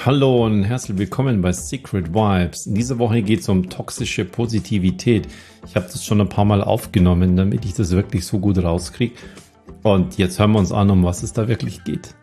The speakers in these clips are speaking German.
Hallo und herzlich willkommen bei Secret Vibes. In dieser Woche geht es um toxische Positivität. Ich habe das schon ein paar Mal aufgenommen, damit ich das wirklich so gut rauskriege. Und jetzt hören wir uns an, um was es da wirklich geht.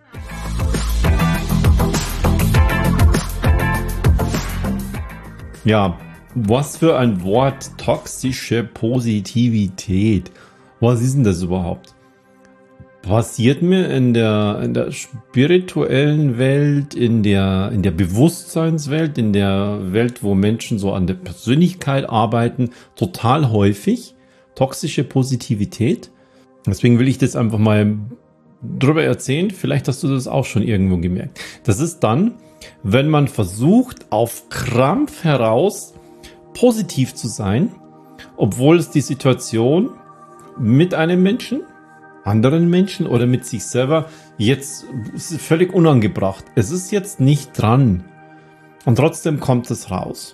Ja, was für ein Wort, toxische Positivität. Was ist denn das überhaupt? Passiert mir in der spirituellen Welt, in der Bewusstseinswelt, in der Welt, wo Menschen so an der Persönlichkeit arbeiten, total häufig toxische Positivität. Deswegen will ich das einfach mal drüber erzählen. Vielleicht hast du das auch schon irgendwo gemerkt. Das ist dann, wenn man versucht, auf Krampf heraus positiv zu sein, obwohl es die Situation mit einem Menschen, anderen Menschen oder mit sich selber jetzt ist völlig unangebracht. Es ist jetzt nicht dran. Und trotzdem kommt es raus.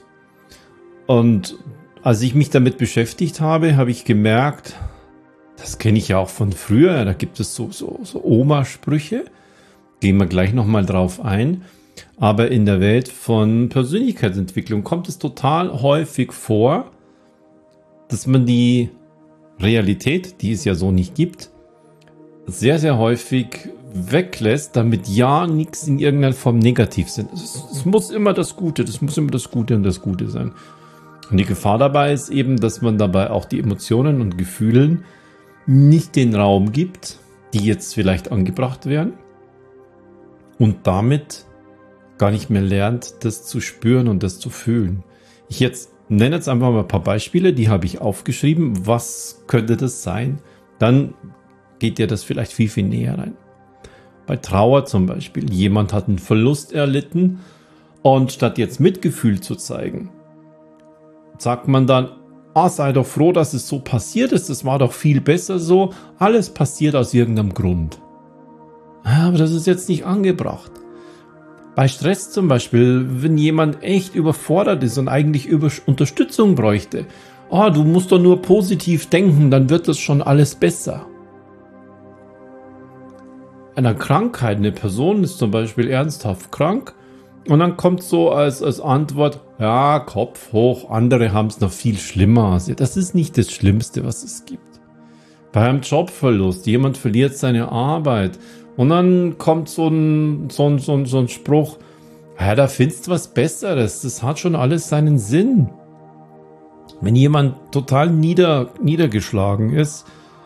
Und als ich mich damit beschäftigt habe, habe ich gemerkt, das kenne ich ja auch von früher, da gibt es so Oma-Sprüche. Gehen wir gleich nochmal drauf ein. Aber in der Welt von Persönlichkeitsentwicklung kommt es total häufig vor, dass man die Realität, die es ja so nicht gibt, sehr, sehr häufig weglässt, damit ja nichts in irgendeiner Form negativ sind. Es muss immer das Gute, das muss immer das Gute und das Gute sein. Und die Gefahr dabei ist eben, dass man dabei auch die Emotionen und Gefühlen nicht den Raum gibt, die jetzt vielleicht angebracht werden und damit gar nicht mehr lernt, das zu spüren und das zu fühlen. Ich nenne jetzt einfach mal ein paar Beispiele, die habe ich aufgeschrieben. Was könnte das sein? Dann geht dir das vielleicht viel, viel näher rein. Bei Trauer zum Beispiel. Jemand hat einen Verlust erlitten und statt jetzt Mitgefühl zu zeigen, sagt man dann, sei doch froh, dass es so passiert ist. Das war doch viel besser so. Alles passiert aus irgendeinem Grund. Aber das ist jetzt nicht angebracht. Bei Stress zum Beispiel, wenn jemand echt überfordert ist und eigentlich Unterstützung bräuchte. Du musst doch nur positiv denken, dann wird das schon alles besser. Einer Krankheit, eine Person ist zum Beispiel ernsthaft krank und dann kommt so als Antwort, ja, Kopf hoch, andere haben es noch viel schlimmer. Das ist nicht das Schlimmste, was es gibt. Bei einem Jobverlust, jemand verliert seine Arbeit und dann kommt so ein Spruch, ja, da findest du was Besseres, das hat schon alles seinen Sinn. Wenn jemand total niedergeschlagen ist,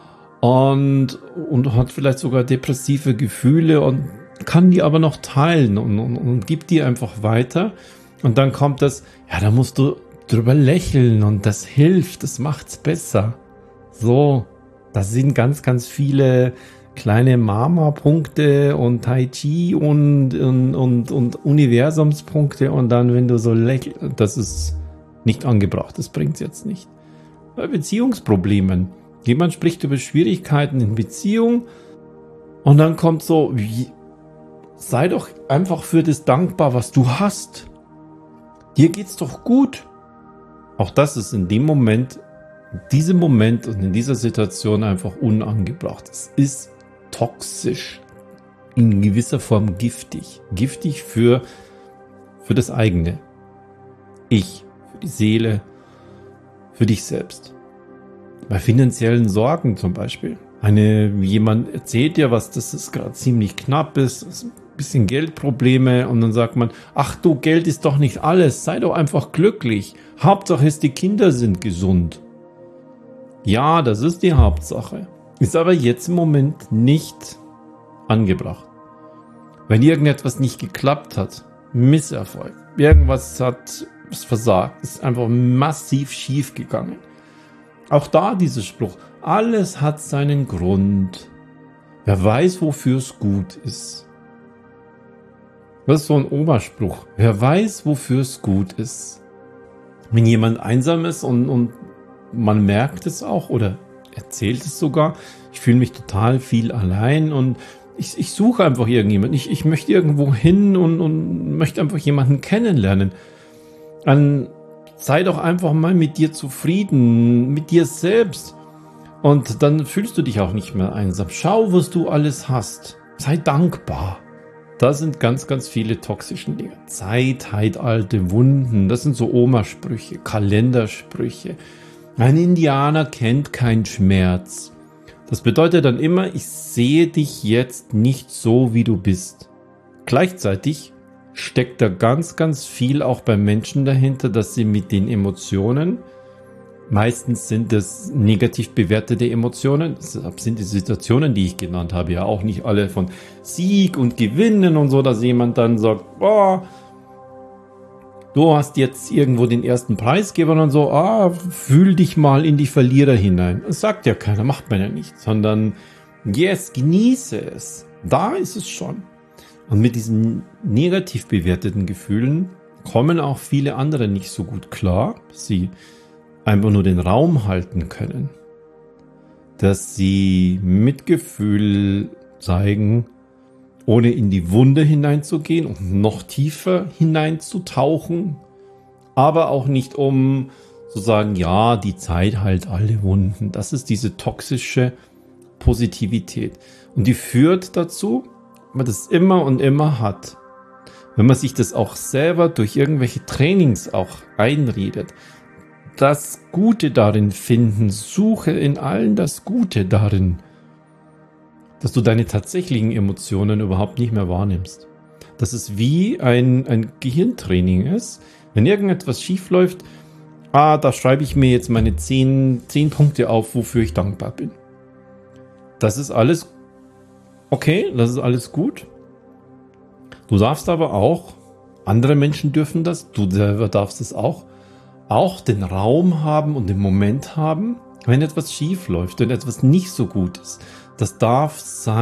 und hat vielleicht sogar depressive Gefühle und kann die aber noch teilen und gibt die einfach weiter. Und dann kommt das, ja, da musst du drüber lächeln und das hilft, das macht's besser. So, das sind ganz, ganz viele kleine Mama-Punkte und Tai Chi und Universumspunkte und dann, wenn du so lächelst, das ist nicht angebracht, das bringt's jetzt nicht. Bei Beziehungsproblemen. Jemand spricht über Schwierigkeiten in Beziehung und dann kommt so, sei doch einfach für das dankbar, was du hast. Dir geht's doch gut. Auch das ist in diesem Moment und in dieser Situation einfach unangebracht. Es ist toxisch, in gewisser Form giftig. Giftig für das eigene Ich, für die Seele, für dich selbst. Bei finanziellen Sorgen zum Beispiel. Jemand erzählt dir was, dass es gerade ziemlich knapp ist, ein bisschen Geldprobleme und dann sagt man, ach du, Geld ist doch nicht alles, sei doch einfach glücklich. Hauptsache ist, die Kinder sind gesund. Ja, das ist die Hauptsache. Ist aber jetzt im Moment nicht angebracht. Wenn irgendetwas nicht geklappt hat, Misserfolg, irgendwas hat versagt, ist einfach massiv schief gegangen. Auch da dieser Spruch, alles hat seinen Grund. Wer weiß, wofür es gut ist. Das ist so ein Oberspruch. Wer weiß, wofür es gut ist. Wenn jemand einsam ist und man merkt es auch oder erzählt es sogar, ich fühle mich total viel allein und ich suche einfach irgendjemanden. Ich möchte irgendwo hin und möchte einfach jemanden kennenlernen. Sei doch einfach mal mit dir zufrieden, mit dir selbst. Und dann fühlst du dich auch nicht mehr einsam. Schau, was du alles hast. Sei dankbar. Da sind ganz, ganz viele toxische Dinge. Zeit heilt alte Wunden. Das sind so Omasprüche, Kalendersprüche. Ein Indianer kennt keinen Schmerz. Das bedeutet dann immer, ich sehe dich jetzt nicht so, wie du bist. Gleichzeitig steckt da ganz, ganz viel auch bei Menschen dahinter, dass sie mit den Emotionen, meistens sind es negativ bewertete Emotionen, deshalb sind die Situationen, die ich genannt habe, ja auch nicht alle von Sieg und Gewinnen und so, dass jemand dann sagt, boah, du hast jetzt irgendwo den ersten Preis gewonnen und so, fühl dich mal in die Verlierer hinein. Das sagt ja keiner, macht man ja nicht, sondern yes, genieße es. Da ist es schon. Und mit diesen negativ bewerteten Gefühlen kommen auch viele andere nicht so gut klar, dass sie einfach nur den Raum halten können, dass sie Mitgefühl zeigen, ohne in die Wunde hineinzugehen und noch tiefer hineinzutauchen, aber auch nicht um zu sagen, ja, die Zeit heilt alle Wunden. Das ist diese toxische Positivität. Und die führt dazu, wenn man das immer und immer hat, wenn man sich das auch selber durch irgendwelche Trainings auch einredet, das Gute darin finden, suche in allen das Gute darin, dass du deine tatsächlichen Emotionen überhaupt nicht mehr wahrnimmst. Dass es wie ein Gehirntraining ist. Wenn irgendetwas schief läuft, da schreibe ich mir jetzt meine 10 Punkte auf, wofür ich dankbar bin. Das ist alles okay, das ist alles gut. Du darfst aber auch, andere Menschen dürfen das, du selber darfst es auch den Raum haben und den Moment haben, wenn etwas schief läuft, wenn etwas nicht so gut ist. Das darf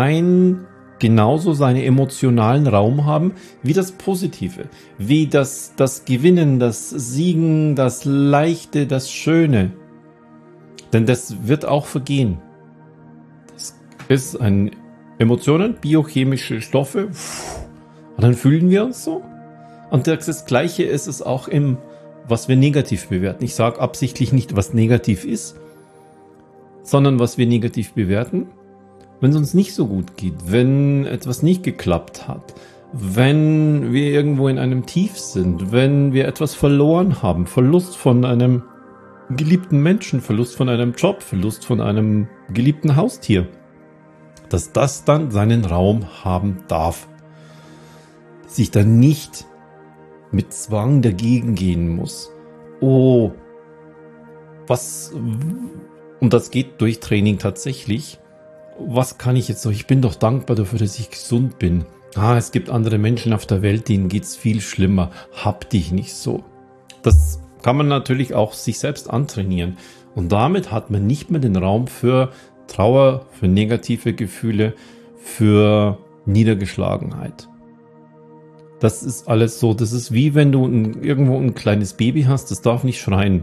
genauso seinen emotionalen Raum haben, wie das Positive, wie das Gewinnen, das Siegen, das Leichte, das Schöne. Denn das wird auch vergehen. Das ist Emotionen, biochemische Stoffe, und dann fühlen wir uns so. Und das Gleiche ist es auch was wir negativ bewerten. Ich sage absichtlich nicht, was negativ ist, sondern was wir negativ bewerten, wenn es uns nicht so gut geht, wenn etwas nicht geklappt hat, wenn wir irgendwo in einem Tief sind, wenn wir etwas verloren haben, Verlust von einem geliebten Menschen, Verlust von einem Job, Verlust von einem geliebten Haustier, dass das dann seinen Raum haben darf. Sich dann nicht mit Zwang dagegen gehen muss. Und das geht durch Training tatsächlich. Was kann ich jetzt so? Ich bin doch dankbar dafür, dass ich gesund bin. Es gibt andere Menschen auf der Welt, denen geht's viel schlimmer. Hab dich nicht so. Das kann man natürlich auch sich selbst antrainieren. Und damit hat man nicht mehr den Raum für Trauer, für negative Gefühle, für Niedergeschlagenheit. Das ist alles so, das ist wie wenn du irgendwo ein kleines Baby hast, das darf nicht schreien.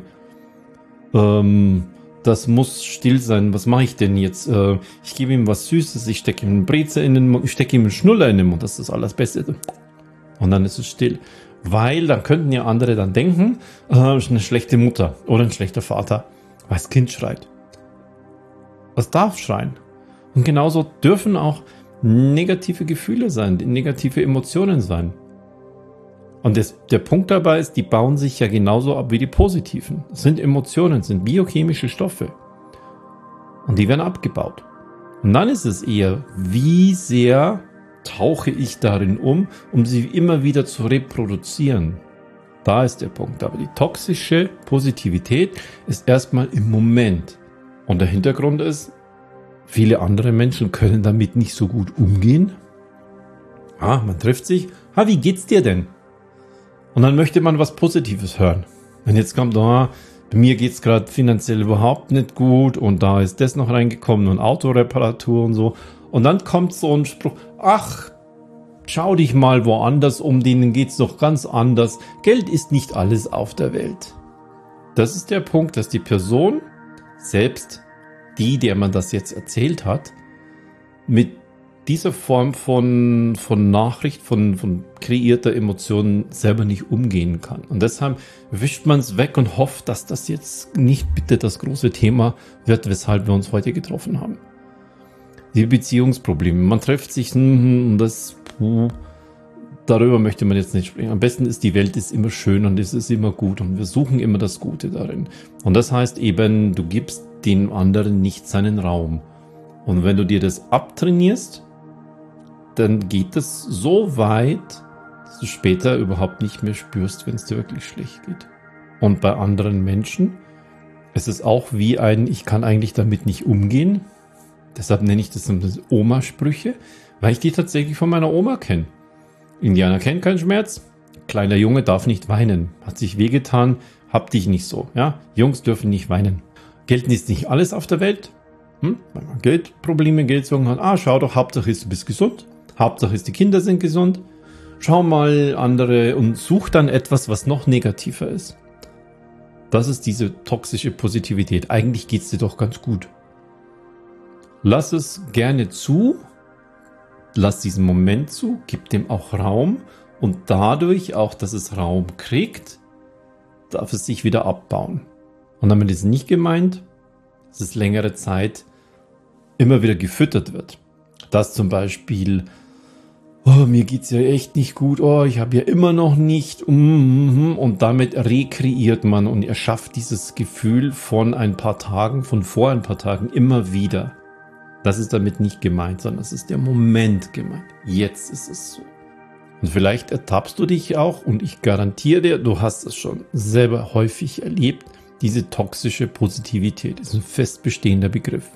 Das muss still sein. Was mache ich denn jetzt? Ich gebe ihm was Süßes, ich stecke ihm einen Brezel in den Mund, ich stecke ihm einen Schnuller in den Mund, das ist das Allerbeste. Und dann ist es still. Weil dann könnten ja andere dann denken, eine schlechte Mutter oder ein schlechter Vater, weil das Kind schreit. Das darf schreien. Und genauso dürfen auch negative Gefühle sein, negative Emotionen sein. Und der Punkt dabei ist, die bauen sich ja genauso ab wie die positiven. Das sind Emotionen, das sind biochemische Stoffe. Und die werden abgebaut. Und dann ist es eher, wie sehr tauche ich darin um sie immer wieder zu reproduzieren. Da ist der Punkt. Aber die toxische Positivität ist erstmal im Moment. Und der Hintergrund ist, viele andere Menschen können damit nicht so gut umgehen. Man trifft sich. Wie geht's dir denn? Und dann möchte man was Positives hören. Und jetzt kommt, bei mir geht's gerade finanziell überhaupt nicht gut und da ist das noch reingekommen und Autoreparatur und so. Und dann kommt so ein Spruch, schau dich mal woanders um, denen geht's doch ganz anders. Geld ist nicht alles auf der Welt. Das ist der Punkt, dass die Person selbst, der man das jetzt erzählt hat, mit dieser Form von Nachricht, von kreierter Emotion selber nicht umgehen kann. Und deshalb wischt man es weg und hofft, dass das jetzt nicht bitte das große Thema wird, weshalb wir uns heute getroffen haben. Die Beziehungsprobleme. Man trifft sich und darüber möchte man jetzt nicht sprechen. Am besten ist, die Welt ist immer schön und es ist immer gut und wir suchen immer das Gute darin. Und das heißt eben, du gibst dem anderen nicht seinen Raum. Und wenn du dir das abtrainierst, dann geht es so weit, dass du später überhaupt nicht mehr spürst, wenn es dir wirklich schlecht geht. Und bei anderen Menschen ist es auch wie ein, ich kann eigentlich damit nicht umgehen. Deshalb nenne ich das Oma-Sprüche, weil ich die tatsächlich von meiner Oma kenne. Indianer kennt keinen Schmerz, kleiner Junge darf nicht weinen, hat sich wehgetan, hab dich nicht so. Ja? Jungs dürfen nicht weinen. Geld ist nicht alles auf der Welt. Wenn man Geldprobleme, Geldsorgen hat, schau doch, Hauptsache ist, du bist gesund. Hauptsache ist, die Kinder sind gesund. Schau mal andere und such dann etwas, was noch negativer ist. Das ist diese toxische Positivität. Eigentlich geht es dir doch ganz gut. Lass es gerne zu. Lass diesen Moment zu. Gib dem auch Raum. Und dadurch auch, dass es Raum kriegt, darf es sich wieder abbauen. Und damit ist nicht gemeint, dass es längere Zeit immer wieder gefüttert wird. Dass zum Beispiel, mir geht's ja echt nicht gut, ich habe ja immer noch nicht, und damit rekreiert man und erschafft dieses Gefühl von ein paar Tagen, von vor ein paar Tagen immer wieder. Das ist damit nicht gemeint, sondern es ist der Moment gemeint. Jetzt ist es so. Und vielleicht ertappst du dich auch, und ich garantiere dir, du hast es schon selber häufig erlebt, diese toxische Positivität ist ein fest bestehender Begriff.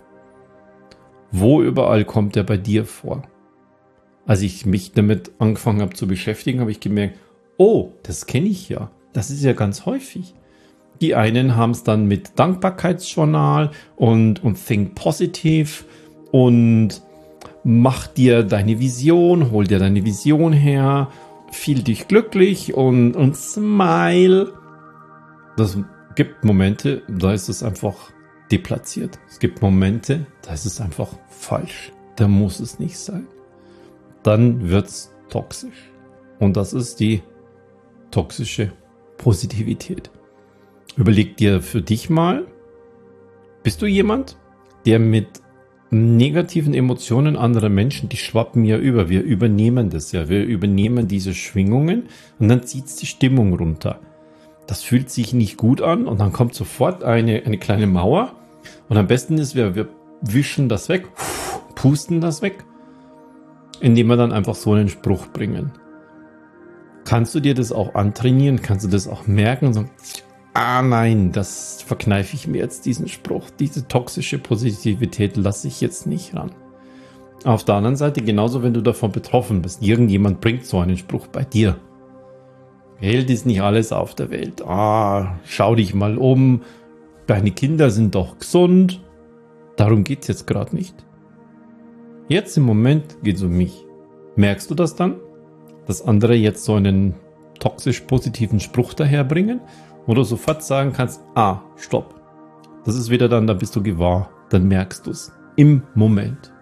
Wo überall kommt er bei dir vor? Als ich mich damit angefangen habe zu beschäftigen, habe ich gemerkt, das kenne ich ja. Das ist ja ganz häufig. Die einen haben es dann mit Dankbarkeitsjournal und Think Positive und mach dir deine Vision, hol dir deine Vision her, fühl dich glücklich und smile. Das gibt Momente, da ist es einfach deplatziert. Es gibt Momente, da ist es einfach falsch. Da muss es nicht sein. Dann wird's toxisch. Und das ist die toxische Positivität. Überleg dir für dich mal, bist du jemand, der mit negativen Emotionen anderer Menschen, die schwappen ja über. Wir übernehmen das ja. Wir übernehmen diese Schwingungen und dann zieht's die Stimmung runter. Das fühlt sich nicht gut an und dann kommt sofort eine kleine Mauer. Und am besten ist, wir wischen das weg, pusten das weg, indem wir dann einfach so einen Spruch bringen. Kannst du dir das auch antrainieren? Kannst du das auch merken und sagen, nein, das verkneife ich mir jetzt, diesen Spruch. Diese toxische Positivität lasse ich jetzt nicht ran. Auf der anderen Seite, genauso wenn du davon betroffen bist, irgendjemand bringt so einen Spruch bei dir. Geld ist nicht alles auf der Welt. Schau dich mal um. Deine Kinder sind doch gesund. Darum geht es jetzt gerade nicht. Jetzt im Moment geht es um mich. Merkst du das dann? Dass andere jetzt so einen toxisch positiven Spruch daherbringen? Wo du sofort sagen kannst, stopp. Das ist wieder dann, da bist du gewahr. Dann merkst du es. Im Moment.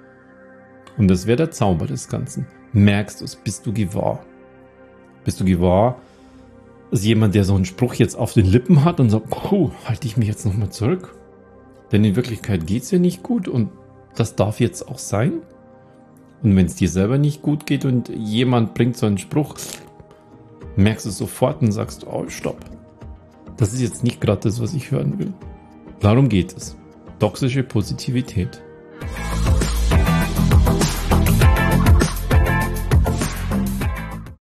Und das wäre der Zauber des Ganzen. Merkst du es, bist du gewahr. Bist du gewahr, dass jemand, der so einen Spruch jetzt auf den Lippen hat und sagt, halte ich mich jetzt nochmal zurück? Denn in Wirklichkeit geht es ja nicht gut und das darf jetzt auch sein. Und wenn es dir selber nicht gut geht und jemand bringt so einen Spruch, merkst du es sofort und sagst, stopp. Das ist jetzt nicht gerade das, was ich hören will. Darum geht es. Toxische Positivität.